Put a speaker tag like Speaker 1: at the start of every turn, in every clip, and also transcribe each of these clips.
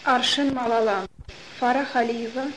Speaker 1: Arshin Malalan, Farah Khaliva,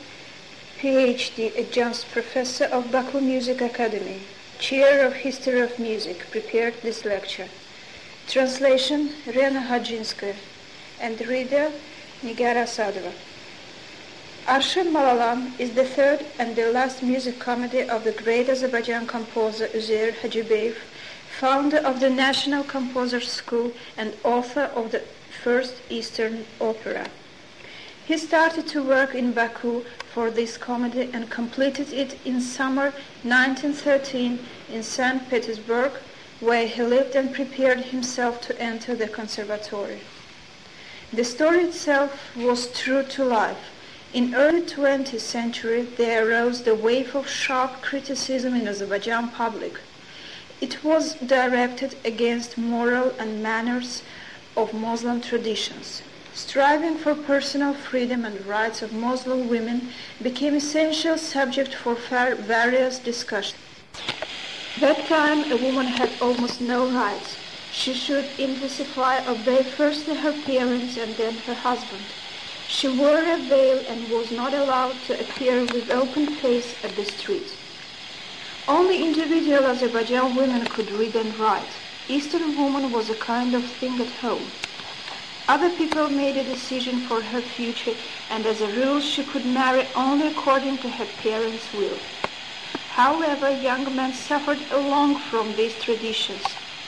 Speaker 1: PhD Adjunct Professor of Baku Music Academy, Chair of History of Music, prepared this lecture. Translation, Rena Hadjinskaya, and reader, Nigara Sadova. Arshin Malalan is the third and the last music comedy of the great Azerbaijan composer Uzair Hajibeyef, founder of the National Composers School and author of the first Eastern opera. He started to work in Baku for this comedy and completed it in summer 1913 in St. Petersburg, where he lived and prepared himself to enter the conservatory. The story itself was true to life. In early 20th century, there arose the wave of sharp criticism in Azerbaijan public. It was directed against moral and manners of Muslim traditions. Striving for personal freedom and rights of Muslim women became essential subject for various discussions. That time a woman had almost no rights. She should intensify obey firstly her parents and then her husband. She wore a veil and was not allowed to appear with open face at the street. Only individual Azerbaijan women could read and write. Eastern woman was a kind of thing at home. Other people made a decision for her future, and as a rule she could marry only according to her parents' will. However, young men suffered along from these traditions.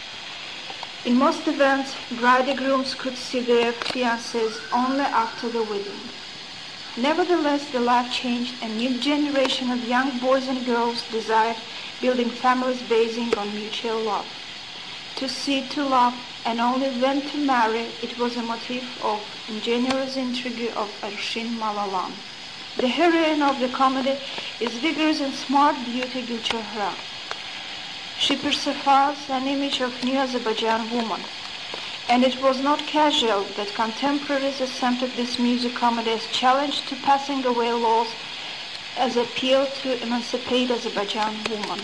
Speaker 1: In most events, bridegrooms could see their fiancés only after the wedding. Nevertheless, the life changed. A new generation of young boys and girls desired building families basing on mutual love. To see, to love, and only then to marry, it was a motif of ingenious intrigue of Arshin Malalan. The heroine of the comedy is vigorous and smart beauty Gulchehra. She personifies an image of new Azerbaijan woman, and it was not casual that contemporaries accepted this music comedy as challenge to passing away laws as appeal to emancipate Azerbaijan woman.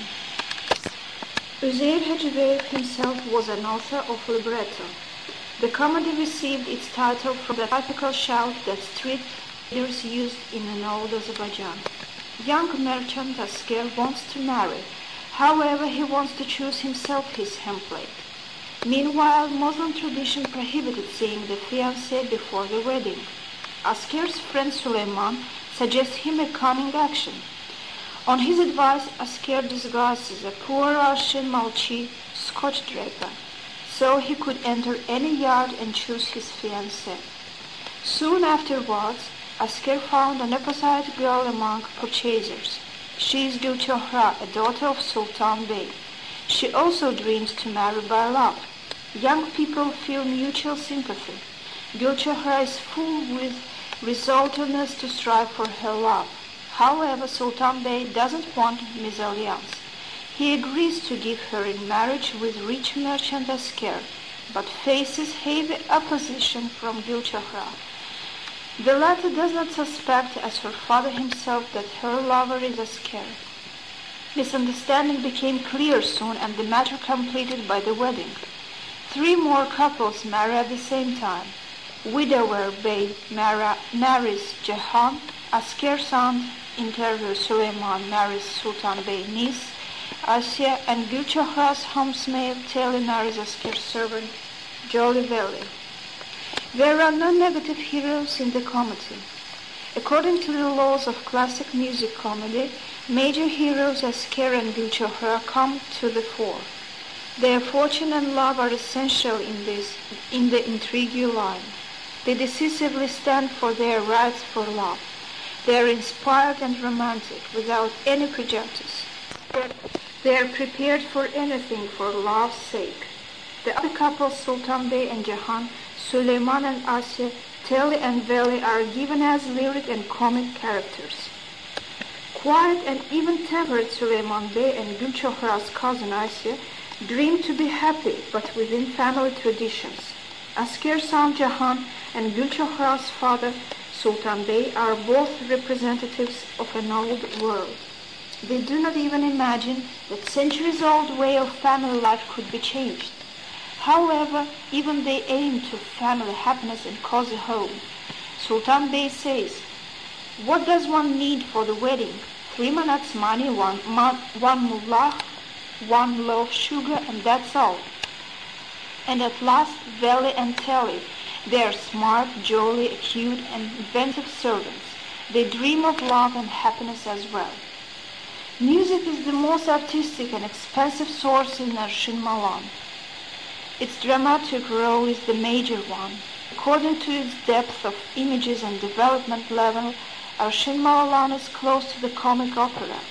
Speaker 1: Uzair Hajibeyef himself was an author of libretto. The comedy received its title from the typical shout that street leaders used in an old Azerbaijan. Young merchant Asker wants to marry. However, he wants to choose himself his template. Meanwhile, Muslim tradition prohibited seeing the fiancé before the wedding. Asker's friend Suleiman suggests him a cunning action. On his advice, Asker disguises a poor Russian Malchi Scotch draper, so he could enter any yard and choose his fiancée. Soon afterwards, Asker found an opposite girl among purchasers. She is Gulchehra, a daughter of Sultan Bey. She also dreams to marry by love. Young people feel mutual sympathy. Gulchehra is full with resolutiveness to strive for her love. However, Sultan Bey doesn't want mésalliance. He agrees to give her in marriage with rich merchant Asker, but faces heavy opposition from Gulchehra. The latter does not suspect, as her father himself, that her lover is Asker. Misunderstanding became clear soon, and the matter completed by the wedding. 3 more couples marry at the same time. Widower Bey marries Jahan, Asker's son interview Suleiman marries Sultan Bey niece, Asya, and Gulchehra's homemaid Teli marries Asker's servant, Jolly Veli. There are no negative heroes in the comedy. According to the laws of classic music comedy, major heroes Asker and Gulchehra come to the fore. Their fortune and love are essential in the intrigue line. They decisively stand for their rights for love. They are inspired and romantic, without any prejudice. They are prepared for anything for love's sake. The other couples, Sultan Bey and Jahan, Suleiman and Asya, Teli and Veli, are given as lyric and comic characters. Quiet and even-tempered Suleiman Bey and Gulchehra's cousin Asya dream to be happy, but within family traditions. Asker's son Jahan and Gulchehra's father Sultan Bey are both representatives of an old world. They do not even imagine that centuries-old way of family life could be changed. However, even they aim to family happiness and cozy home. Sultan Bey says, "What does one need for the wedding? 3 manats money, one mullah, one loaf sugar, and that's all." And at last, Veli and Telly, they are smart, jolly, acute, and inventive servants. They dream of love and happiness as well. Music is the most artistic and expensive source in Arshin Malan. Its dramatic role is the major one. According to its depth of images and development level, Arshin Malan is close to the comic opera.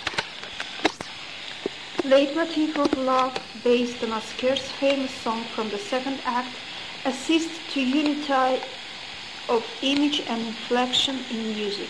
Speaker 1: Leitmotif of love, based on Asker's famous song from the second act, assists to unity of image and inflection in music.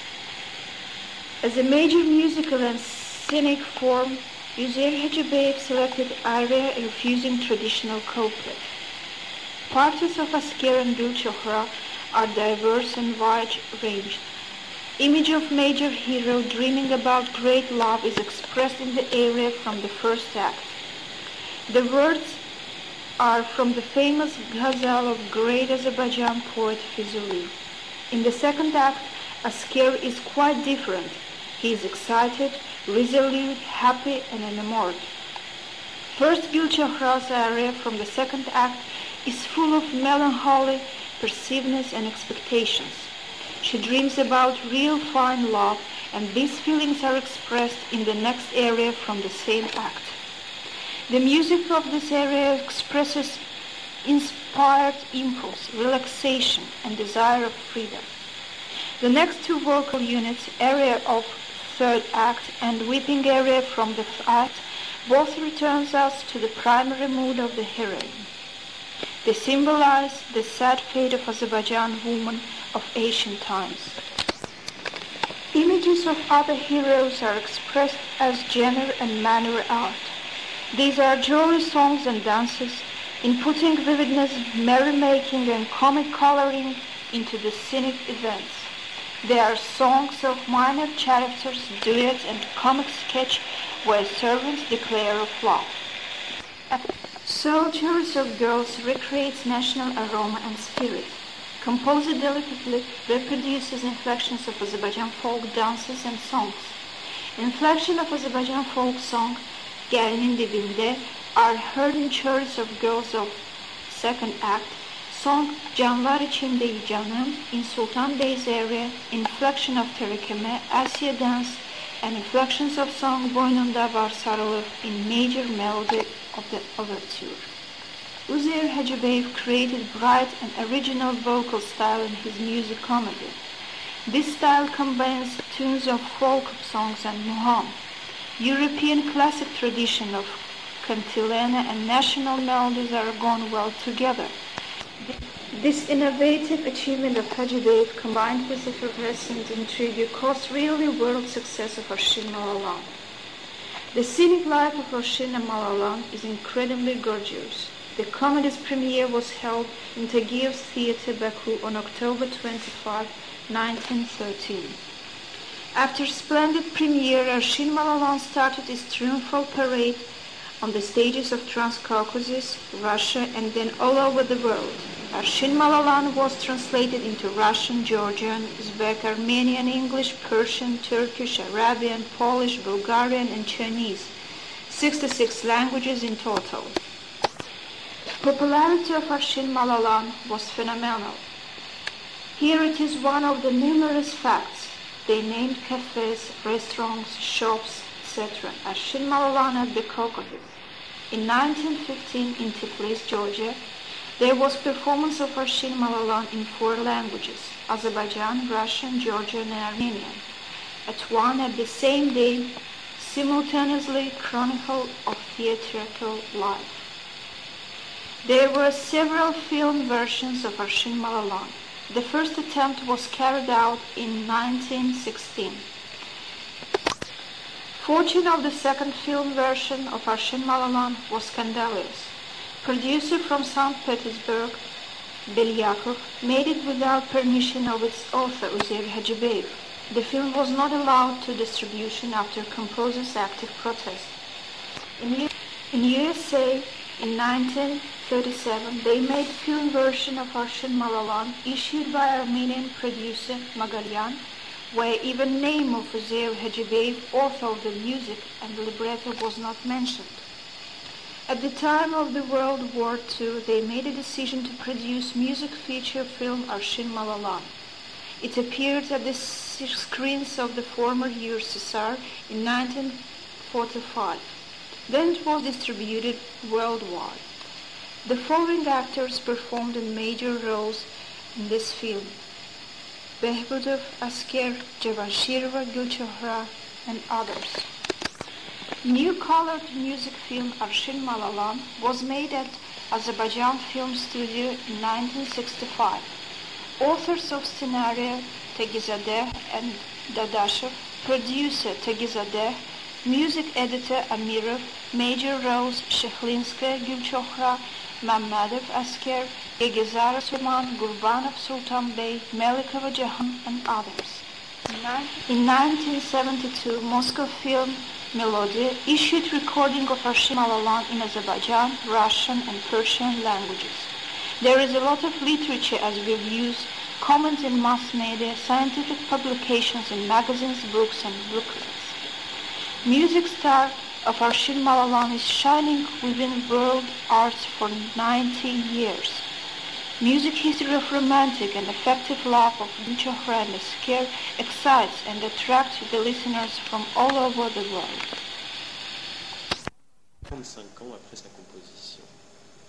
Speaker 1: As a major musical and scenic form, Üzeyir Hacıbeyef selected aria refusing traditional couplet. Parties of Asker and Gülçehra are diverse and wide-ranged. Image of major hero dreaming about great love is expressed in the aria from the first act. The words are from the famous ghazal of great Azerbaijan poet Fizuli. In the second act, Asker is quite different. He is excited, resolute, happy, and enamored. First, Gülçehra's aria from the second act is full of melancholy, persiveness, and expectations. She dreams about real fine love, and these feelings are expressed in the next aria from the same act. The music of this aria expresses inspired impulse, relaxation, and desire of freedom. The next two vocal units, aria of third act and weeping aria from the act, both returns us to the primary mood of the heroine. They symbolize the sad fate of Azerbaijan women of ancient times. Images of other heroes are expressed as genre and manner art. These are jolly songs and dances, inputting vividness, merrymaking, and comic coloring into the scenic events. They are songs of minor characters, duets, and comic sketch where servants declare of love. So, Chorus of Girls recreates national aroma and spirit. Composed delicately, reproduces inflections of Azerbaijan folk dances and songs. Inflection of Azerbaijan folk song, Gelinin Dibinde, are heard in Chorus of Girls of second act, song Canlar İçinde Canım in Sultan Bey's area, inflection of Terekeme, Asya dance, and inflections of song Boynunda Var Sarılı in major melody of the overture. Üzeyir Hacıbeyef created bright and original vocal style in his music comedy. This style combines tunes of folk songs and muham, European classic tradition of cantilena and national melodies are gone well together. This innovative achievement of Hacıbeyef combined with effervescent intrigue caused really world success of Arshin Malalan. The scenic life of Arshin Malalan is incredibly gorgeous. The comedy's premiere was held in Tagiev's Theatre Baku on October 25, 1913. After splendid premiere, Arshin Malalan started its triumphal parade on the stages of Transcaucasus, Russia, and then all over the world. Arshin Malalan was translated into Russian, Georgian, Uzbek, Armenian, English, Persian, Turkish, Arabian, Polish, Bulgarian, and Chinese, 66 languages in total. The popularity of Arshin Malalan was phenomenal. Here it is one of the numerous facts. They named cafes, restaurants, shops, etc. Arshin Malalan at the Caucasus. In 1915 in Tiflis, Georgia, there was performance of Arshin Malalan in 4 languages, Azerbaijan, Russian, Georgian, and Armenian. At the same day, simultaneously chronicle of theatrical life. There were several film versions of Arshin Malalan. The first attempt was carried out in 1916. Fortune of the second film version of Arshin Malalan was scandalous. Producer from St. Petersburg, Belyakov, made it without permission of its author, Üzeyir Hacıbeyef. The film was not allowed to distribution after composer's active protest. In USA, In 1937, they made film version of Arshin Malalan, issued by Armenian producer Magalyan, where even name of Uzair Hajibeyev, author of the music and the libretto, was not mentioned. At the time of the World War II, they made a decision to produce music feature film Arshin Malalan. It appeared at the screens of the former USSR in 1945. Then it was distributed worldwide. The following actors performed in major roles in this film: Behbudov, Asker, Javanshirova, Gulchohra, and others. New colored music film Arshin Malalan was made at Azerbaijan Film Studio in 1965. Authors of scenario Tegizadeh and Dadashov, producer Tegizadeh, music editor Amirov, major roles Sheklinskaya, Gulchohra, Mammadov, Asker, Gegezarov Sulman, Gurbanov Sultan Bey, Melikova Jahan, and others. In 1972, Moscow Film Melodia issued recording of Arshin Malalan in Azerbaijan, Russian, and Persian languages. There is a lot of literature as reviews, comments in mass media, scientific publications in magazines, books, and booklets. Music star of Arshin Malalan is shining within world arts for 90 years. Music history of romantic and effective love of Gulchohra and Asker excites and attracts the listeners from all over the world.
Speaker 2: 35 ans après sa composition.